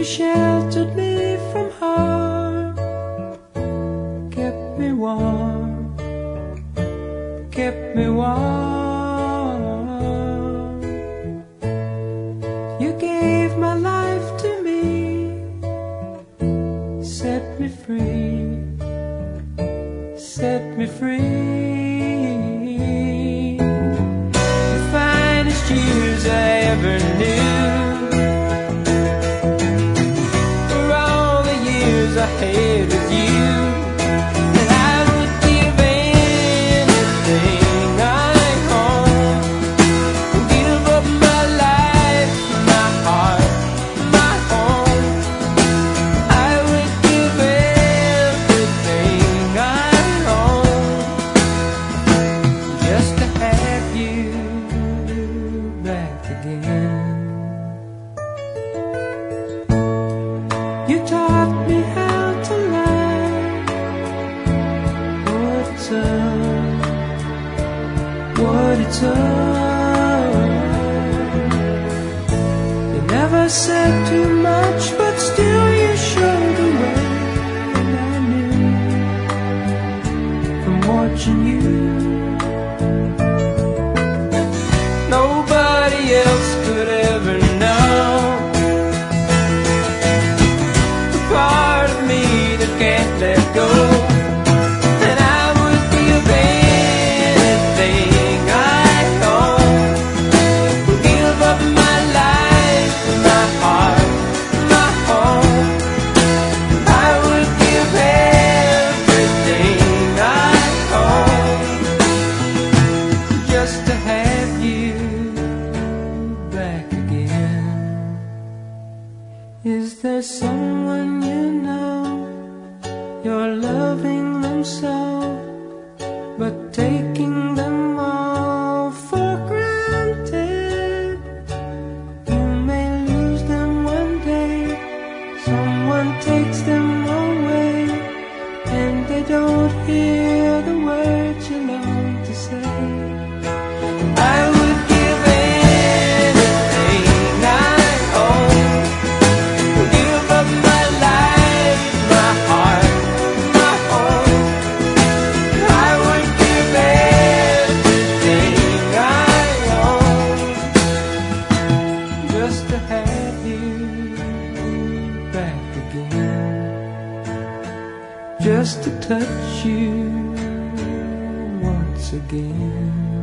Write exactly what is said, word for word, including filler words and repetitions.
You sheltered me from harm, kept me warm, kept me warm. You gave my life to me, set me free, set me free. The finest years I ever knew, I had with you, and I would give anything I own, give up my life, my heart, my home. I would give everything I own just to have you back again. You taught me how to love, what it's up, what it's up. You never said too much, but still you showed the way, and I knew from watching you. Nobody else could ever know can't let go, and I would give anything I own, give up my life, my heart, my home. I would give everything I own just to have you back again. Is there someone you know, you're loving them so, but taking them all for granted? You may lose them one day, someone takes them away, and they don't hear the words you long to say. I would give anything I own, give up my life, my heart, to have you back again, just to touch you once again.